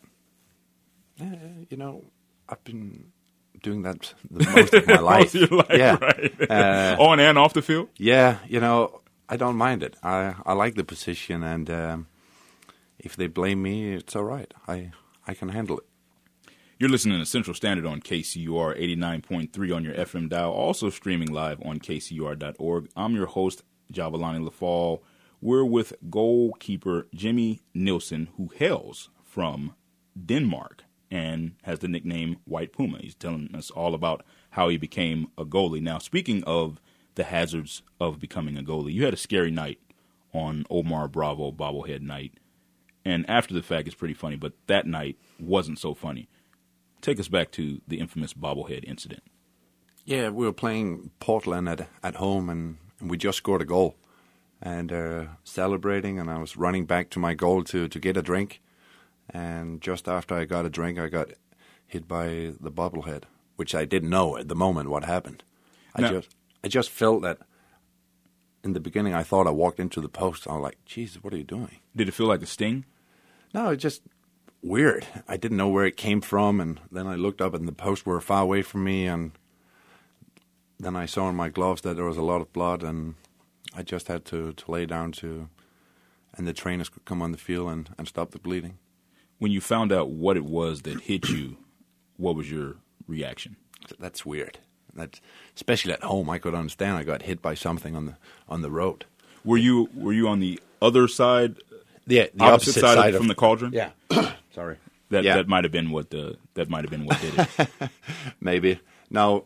[SPEAKER 4] I've been doing that the most of my life.
[SPEAKER 1] Most of your life, right? On and off the field?
[SPEAKER 4] Yeah, I don't mind it. I like the position, and if they blame me, it's all right. I can handle it.
[SPEAKER 1] You're listening to Central Standard on KCUR 89.3 on your FM dial, also streaming live on kcur.org. I'm your host, Javalani Lafall. We're with goalkeeper Jimmy Nielsen, who hails from Denmark and has the nickname White Puma. He's telling us all about how he became a goalie. Now, speaking of the hazards of becoming a goalie, you had a scary night on Omar Bravo bobblehead night. And after the fact, it's pretty funny, but that night wasn't so funny. Take us back to the infamous bobblehead incident.
[SPEAKER 4] Yeah, we were playing Portland at home, and we just scored a goal. And celebrating, and I was running back to my goal to get a drink. And just after I got a drink, I got hit by the bobblehead, which I didn't know at the moment what happened. I just felt that in the beginning I thought I walked into the post. I was like, Jesus, what are you doing?
[SPEAKER 1] Did it feel like a sting?
[SPEAKER 4] No, it's just weird. I didn't know where it came from, and then I looked up and the posts were far away from me, and then I saw in my gloves that there was a lot of blood, and I just had to lay down and the trainers could come on the field and stop the bleeding.
[SPEAKER 1] When you found out what it was that hit you, what was your reaction?
[SPEAKER 4] That's weird. Especially at home, I could understand. I got hit by something on the road.
[SPEAKER 1] Were you on the other side?
[SPEAKER 4] Yeah, the
[SPEAKER 1] opposite side from the cauldron.
[SPEAKER 4] Yeah. Sorry.
[SPEAKER 1] That might have been what did it.
[SPEAKER 4] Maybe. Now,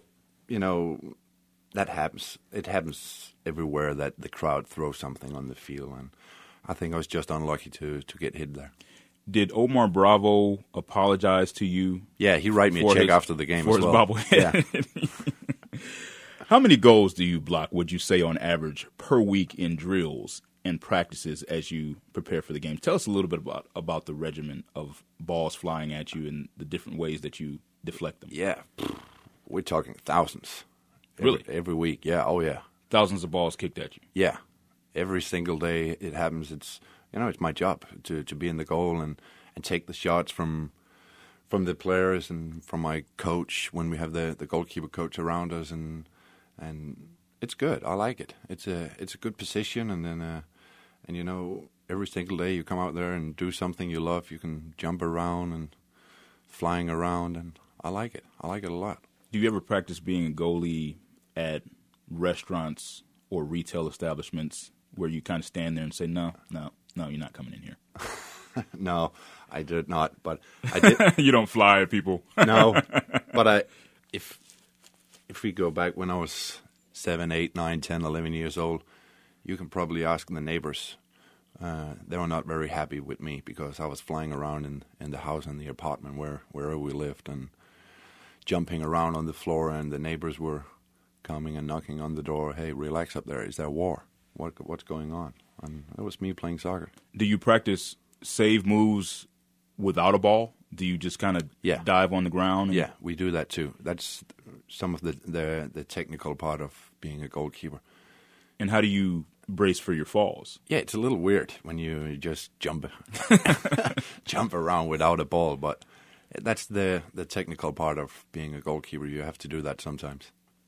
[SPEAKER 4] that happens. It happens everywhere that the crowd throws something on the field, and I think I was just unlucky to get hit there.
[SPEAKER 1] Did Omar Bravo apologize to you?
[SPEAKER 4] Yeah, he wrote me a check after the game
[SPEAKER 1] for
[SPEAKER 4] as well.
[SPEAKER 1] His bobblehead. Yeah. How many goals do you block, would you say, on average, per week in drills and practices as you prepare for the game? Tell us a little bit about the regimen of balls flying at you and the different ways that you deflect them?
[SPEAKER 4] Yeah, we're talking thousands.
[SPEAKER 1] Really?
[SPEAKER 4] Every week, yeah, oh yeah.
[SPEAKER 1] Thousands of balls kicked at you.
[SPEAKER 4] Yeah, every single day it happens. It's it's my job to be in the goal and take the shots from the players and from my coach when we have the goalkeeper coach around us, and it's good. I like it. It's a good position, and then every single day you come out there and do something you love. You can jump around and flying around, and I like it. I like it a lot.
[SPEAKER 1] Do you ever practice being a goalie at restaurants or retail establishments where you kind of stand there and say, no, you're not coming in here?
[SPEAKER 4] No, I did not, but I did.
[SPEAKER 1] You don't fly at people.
[SPEAKER 4] No, but if we go back when I was 7, 8, 9, 10, 11 years old, you can probably ask the neighbors. They were not very happy with me because I was flying around in the house and the apartment wherever we lived and jumping around on the floor, and the neighbors were coming and knocking on the door. Hey, relax up there. Is there war? What's going on? And it was me playing soccer.
[SPEAKER 1] Do you practice save moves without a ball? Do you just kind of dive on the ground?
[SPEAKER 4] Yeah, we do that too. That's some of the technical part of being a goalkeeper.
[SPEAKER 1] And how do you brace for your falls?
[SPEAKER 4] Yeah, it's a little weird when you just jump around without a ball, but that's the technical part of being a goalkeeper. You have to do that sometimes.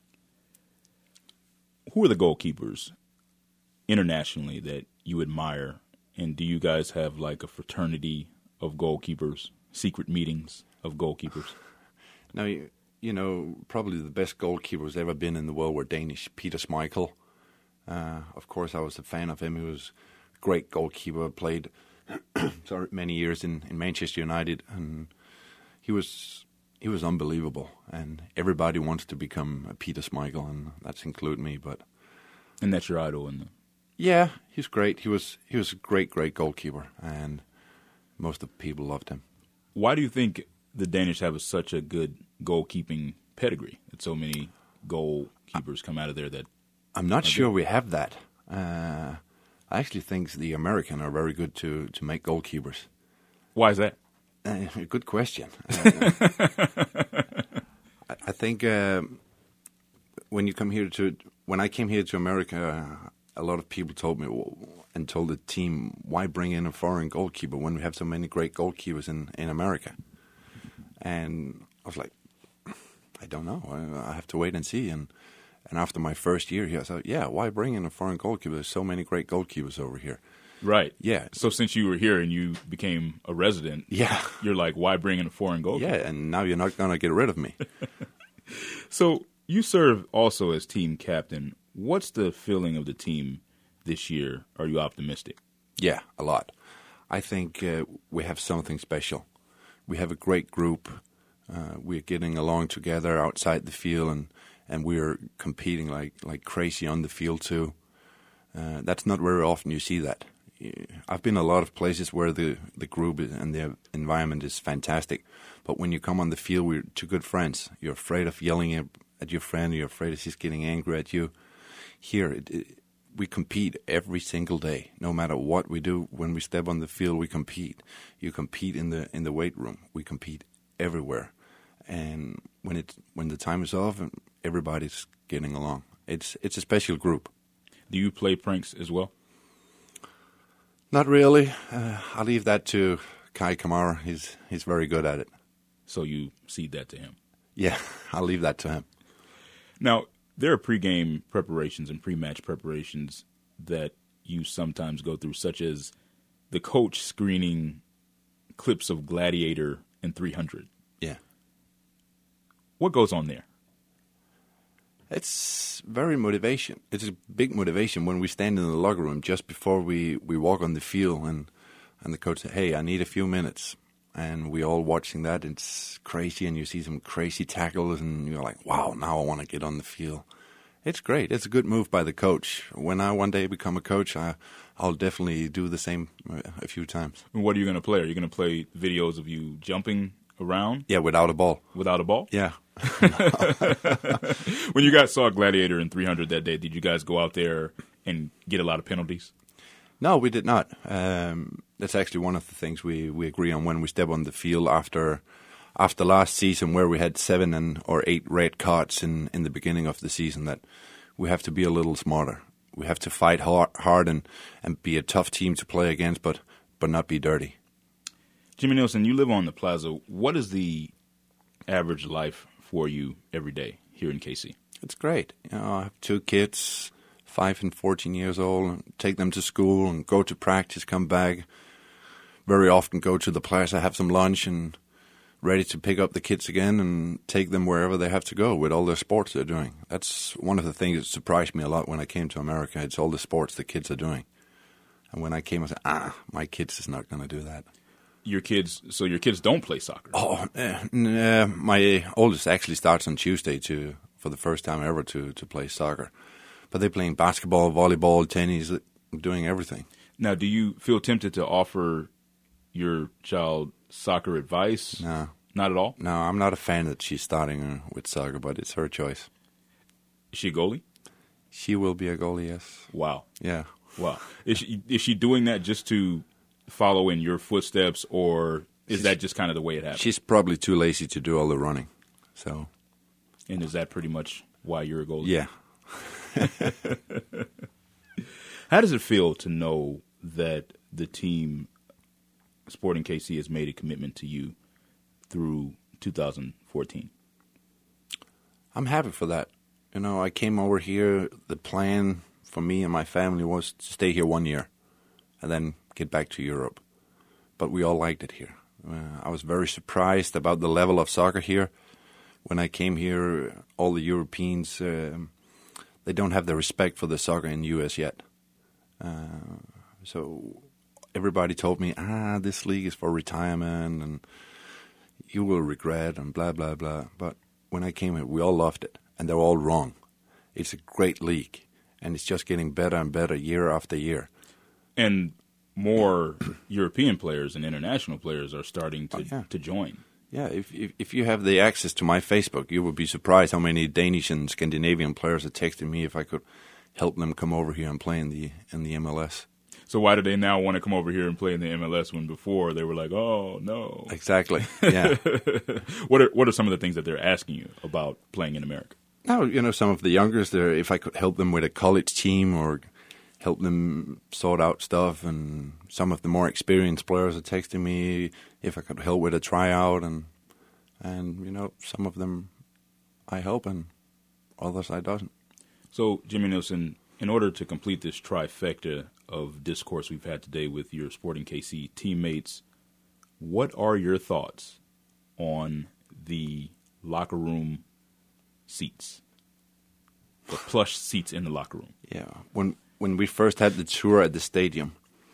[SPEAKER 1] Who are the goalkeepers internationally that you admire? And do you guys have like a fraternity of goalkeepers, secret meetings of goalkeepers?
[SPEAKER 4] Now, probably the best goalkeepers ever been in the world were Danish. Peter Schmeichel. Of course, I was a fan of him. He was a great goalkeeper, played many years in Manchester United, and he was unbelievable. And everybody wants to become a Peter Schmeichel, and that's include me.
[SPEAKER 1] And that's your idol,
[SPEAKER 4] Yeah, he's great. He was a great goalkeeper, and most of the people loved him.
[SPEAKER 1] Why do you think the Danish have such a good goalkeeping pedigree? That so many goalkeepers come out of there that
[SPEAKER 4] I'm not sure we have that. I actually think the Americans are very good to make goalkeepers.
[SPEAKER 1] Why is that?
[SPEAKER 4] Good question. I think when I came here to America, a lot of people told me and told the team, why bring in a foreign goalkeeper when we have so many great goalkeepers in America? And I was like, I don't know. I have to wait and see. And after my first year here, I thought, why bring in a foreign goalkeeper? There's so many great goalkeepers over here.
[SPEAKER 1] Right.
[SPEAKER 4] Yeah.
[SPEAKER 1] So since you were here and you became a resident, you're like, why bring in a foreign goalkeeper?
[SPEAKER 4] Yeah, and now you're not going to get rid of me.
[SPEAKER 1] So you serve also as team captain. What's the feeling of the team this year? Are you optimistic?
[SPEAKER 4] Yeah, a lot. I think we have something special. We have a great group. We're getting along together outside the field, and we're competing like crazy on the field too. That's not very often you see that. I've been a lot of places where the group and the environment is fantastic, but when you come on the field, we're two good friends. You're afraid of yelling at your friend. You're afraid of he's getting angry at you. Here, we compete every single day, no matter what we do. When we step on the field, we compete. You compete in the weight room. We compete everywhere, and when the time is off, everybody's getting along. It's a special group.
[SPEAKER 1] Do you play pranks as well?
[SPEAKER 4] Not really. I leave that to Kai Kamara. He's very good at it.
[SPEAKER 1] So you cede that to him?
[SPEAKER 4] Yeah, I'll leave that to him.
[SPEAKER 1] Now, there are pregame preparations and pre-match preparations that you sometimes go through, such as the coach screening clips of Gladiator and 300.
[SPEAKER 4] Yeah.
[SPEAKER 1] What goes on there?
[SPEAKER 4] It's very motivation. It's a big motivation when we stand in the locker room just before we walk on the field and the coach says, hey, I need a few minutes. And we all watching that. It's crazy, and you see some crazy tackles, and you're like, wow, now I want to get on the field. It's great. It's a good move by the coach. When I one day become a coach, I'll definitely do the same a few times.
[SPEAKER 1] And what are you going to play? Are you going to play videos of you jumping around?
[SPEAKER 4] Yeah, without a ball.
[SPEAKER 1] Without a ball?
[SPEAKER 4] Yeah.
[SPEAKER 1] When you guys saw Gladiator and 300 that day, did you guys go out there and get a lot of penalties?
[SPEAKER 4] No, we did not. That's actually one of the things we agree on when we step on the field after after last season where we had 7 or 8 red cards in the beginning of the season, that we have to be a little smarter. We have to fight hard and be a tough team to play against, but not be dirty.
[SPEAKER 1] Jimmy Nielsen, you live on the Plaza. What is the average life for you every day here in KC?
[SPEAKER 4] It's great. I have 2 kids, 5 and 14 years old, and take them to school and go to practice, come back. Very often go to the Plaza, have some lunch, and ready to pick up the kids again and take them wherever they have to go with all the sports they're doing. That's one of the things that surprised me a lot when I came to America. It's all the sports the kids are doing. And when I came, I said, my kids is not going to do that.
[SPEAKER 1] Your kids don't play soccer?
[SPEAKER 4] My oldest actually starts on Tuesday for the first time ever to play soccer. But they're playing basketball, volleyball, tennis, doing everything.
[SPEAKER 1] Now, do you feel tempted to offer your child soccer advice?
[SPEAKER 4] No.
[SPEAKER 1] Not at all?
[SPEAKER 4] No, I'm not a fan that she's starting with soccer, but it's her choice.
[SPEAKER 1] Is she a goalie?
[SPEAKER 4] She will be a goalie, yes.
[SPEAKER 1] Wow.
[SPEAKER 4] Yeah.
[SPEAKER 1] Wow. Is she doing that just to follow in your footsteps, or is that just kind of the way it happens?
[SPEAKER 4] She's probably too lazy to do all the running. So.
[SPEAKER 1] And is that pretty much why you're a goalie?
[SPEAKER 4] Yeah.
[SPEAKER 1] How does it feel to know that the team Sporting KC has made a commitment to you through 2014?
[SPEAKER 4] I'm happy for that. I came over here. The plan for me and my family was to stay here 1 year and then get back to Europe. But we all liked it here. I was very surprised about the level of soccer here. When I came here, all the Europeans, they don't have the respect for the soccer in the U.S. yet. So everybody told me, this league is for retirement and you will regret and blah, blah, blah. But when I came here, we all loved it, and they're all wrong. It's a great league, and it's just getting better and better year after year.
[SPEAKER 1] And more European players and international players are starting to join.
[SPEAKER 4] Yeah, if you have the access to my Facebook, you would be surprised how many Danish and Scandinavian players are texting me if I could help them come over here and play in the MLS.
[SPEAKER 1] So why do they now want to come over here and play in the MLS when before they were like, oh, no?
[SPEAKER 4] Exactly, yeah.
[SPEAKER 1] What are some of the things that they're asking you about playing in America?
[SPEAKER 4] Now, some of the youngers, if I could help them with a college team or help them sort out stuff, and some of the more experienced players are texting me if I could help with a tryout, and some of them I help and others I don't.
[SPEAKER 1] So, Jimmy Nielsen, in order to complete this trifecta of discourse we've had today with your Sporting KC teammates, what are your thoughts on the locker room seats, the plush seats in the locker room?
[SPEAKER 4] Yeah, when we first had the tour at the stadium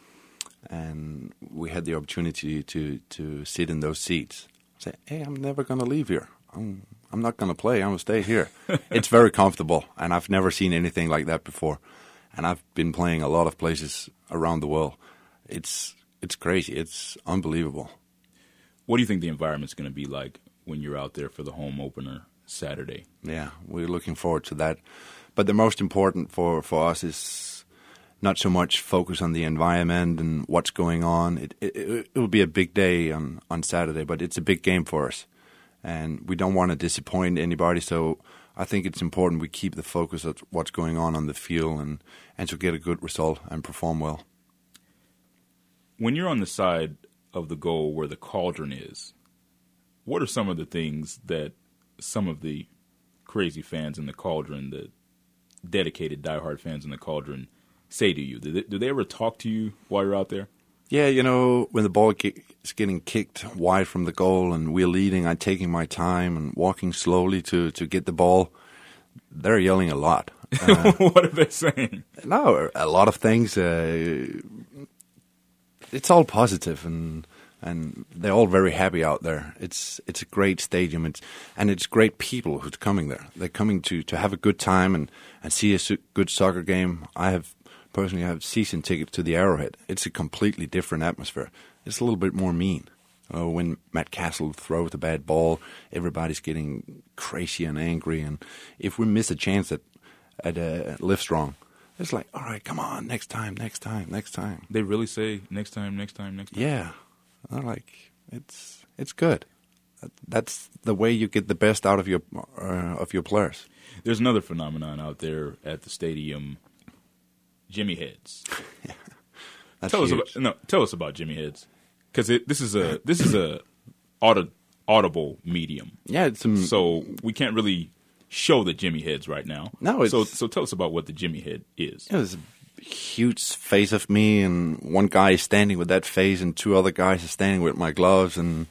[SPEAKER 4] and we had the opportunity to sit in those seats, I said, hey, I'm never going to leave here. I'm not going to play. I'm going to stay here. It's very comfortable, and I've never seen anything like that before. And I've been playing a lot of places around the world. It's crazy. It's unbelievable.
[SPEAKER 1] What do you think the environment's going to be like when you're out there for the home opener Saturday?
[SPEAKER 4] Yeah, we're looking forward to that. But the most important for us is not so much focus on the environment and what's going on. It will be a big day on Saturday, but it's a big game for us. And we don't want to disappoint anybody, so I think it's important we keep the focus of what's going on the field and to get a good result and perform well.
[SPEAKER 1] When you're on the side of the goal where the cauldron is, what are some of the things that some of the crazy fans in the cauldron, the dedicated diehard fans in the cauldron, say to you? Do they ever talk to you while you're out there?
[SPEAKER 4] Yeah, when the ball is getting kicked wide from the goal and we're leading, I'm taking my time and walking slowly to get the ball. They're yelling a lot.
[SPEAKER 1] What are they saying?
[SPEAKER 4] No, a lot of things. It's all positive, and they're all very happy out there. It's a great stadium, and it's great people who's coming there. They're coming to have a good time and see a good soccer game. Personally, I have season tickets to the Arrowhead. It's a completely different atmosphere. It's a little bit more mean. When Matt Castle throws the bad ball, everybody's getting crazy and angry. And if we miss a chance at Livestrong, it's like, all right, come on, next time.
[SPEAKER 1] They really say next time.
[SPEAKER 4] Yeah, they're like, it's good. that's the way you get the best out of your players.
[SPEAKER 1] There's another phenomenon out there at the stadium, Jimmy Heads. Tell us about Jimmy Heads, because this is a audible medium.
[SPEAKER 4] Yeah,
[SPEAKER 1] so we can't really show the Jimmy Heads right now.
[SPEAKER 4] No,
[SPEAKER 1] so tell us about what the Jimmy Head is.
[SPEAKER 4] It was a huge face of me, and one guy is standing with that face, and two other guys are standing with my gloves, and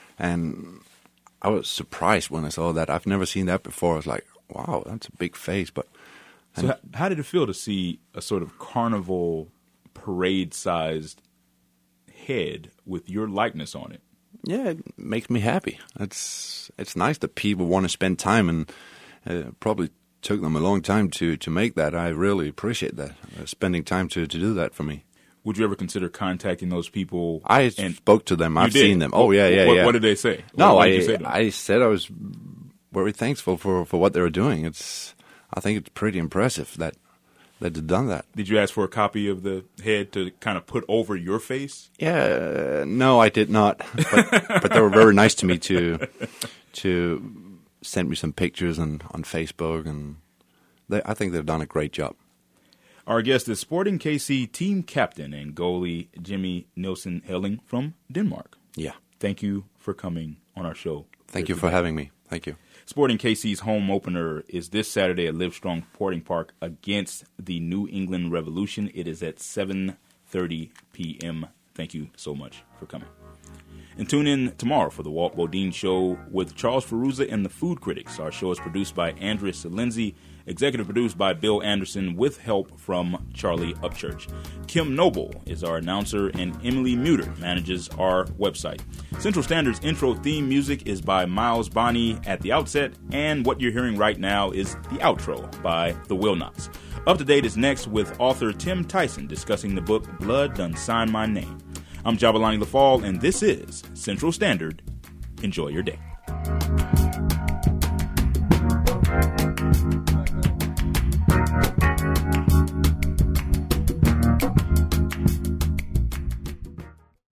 [SPEAKER 4] I was surprised when I saw that. I've never seen that before. I was like, wow, that's a big face.
[SPEAKER 1] So how did it feel to see a sort of carnival parade-sized head with your likeness on it?
[SPEAKER 4] Yeah, it makes me happy. It's nice that people want to spend time, and probably took them a long time to make that. I really appreciate that, spending time to do that for me.
[SPEAKER 1] Would you ever consider contacting those people?
[SPEAKER 4] I spoke to them. I've seen them. Oh, yeah.
[SPEAKER 1] What did they say?
[SPEAKER 4] I said I was very thankful for what they were doing. I think it's pretty impressive that they've done that.
[SPEAKER 1] Did you ask for a copy of the head to kind of put over your face?
[SPEAKER 4] Yeah, no, I did not. But they were very nice to me to send me some pictures on Facebook, and I think they've done a great job.
[SPEAKER 1] Our guest is Sporting KC team captain and goalie Jimmy Nielsen, hailing from Denmark.
[SPEAKER 4] Yeah.
[SPEAKER 1] Thank you for coming on our show.
[SPEAKER 4] Thank you for having me. Thank you.
[SPEAKER 1] Sporting KC's home opener is this Saturday at Livestrong Sporting Park against the New England Revolution. It is at 7:30 p.m. Thank you so much for coming. And tune in tomorrow for the Walt Bodine Show with Charles Ferruzza and the Food Critics. Our show is produced by Andrea Salenzi, executive produced by Bill Anderson with help from Charlie Upchurch. Kim Noble is our announcer, and Emily Muter manages our website. Central Standard's intro theme music is by Miles Bonney at the outset, and what you're hearing right now is the outro by the Wilnots. Up to Date is next with author Tim Tyson discussing the book Blood Done Sign My Name. I'm Jabalani Lafall, and this is Central Standard. Enjoy your day.